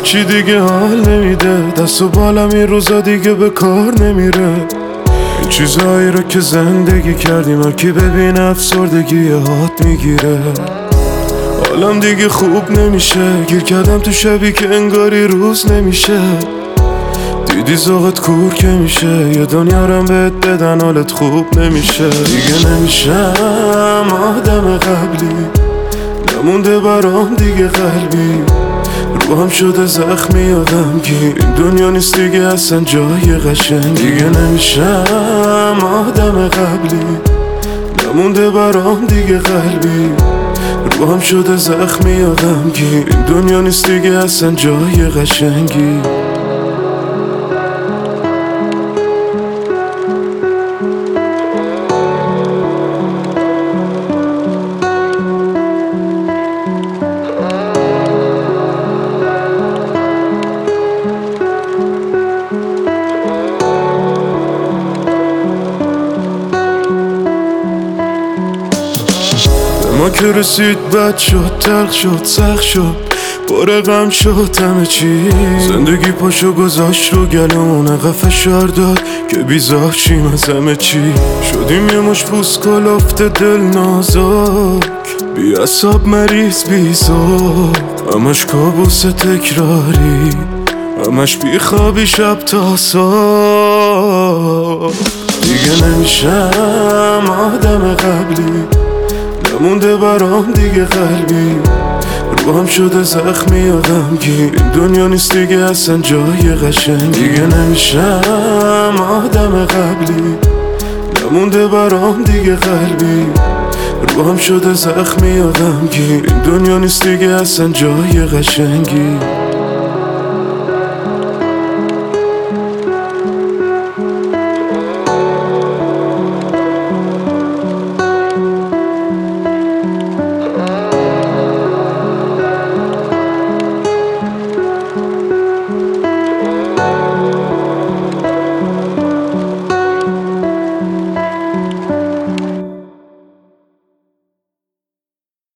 هیچی دیگه حال نمیده، دست و بالم این روزا دیگه به کار نمیره. این چیزایی رو که زندگی کردیم هر کی ببینه افسردگی هات میگیره. حالم دیگه خوب نمیشه، گیر کردم تو شبی که انگاری روز نمیشه. دیدی ذوقت کور که میشه، یه دنیا رم بهت بدن حالت خوب نمیشه. دیگه نمیشم آدم قبلی، نمونده برام دیگه قلبی. روحم شده زخمی و غمگین، این دنیا نیست دیگه اصلا جای قشنگ. دیگه نمیشم آدم قبلی، نمونده برام دیگه قلبی. روحم شده زخمی و غمگین، این دنیا نیست دیگه اصلا جای قشنگی. ما که رسید بد شد، تلخ شد، سخت شد، پر غم شد همه چی. زندگی پاشو گذاشت رو گلمون، عقب فشار داد که بیزار شیم از همه چی. شدیم یه مش پوست کلافت دل نازک، بی عصاب مریض بی ذوق، همش کابوس تکراری، همش بی خوابی شب تا صبح. دیگه نمیشم آدم قبلی، نمونده برام دیگه قلبی. روحم شده زخمی و غمگین، این دنیا نیست دیگه اصلا جای قشنگ. دیگه نمیشم آدم قبلی، نمونده برام دیگه قلبی. روحم شده زخمی و غمگین، این دنیا نیست دیگه اصلا جای قشنگی.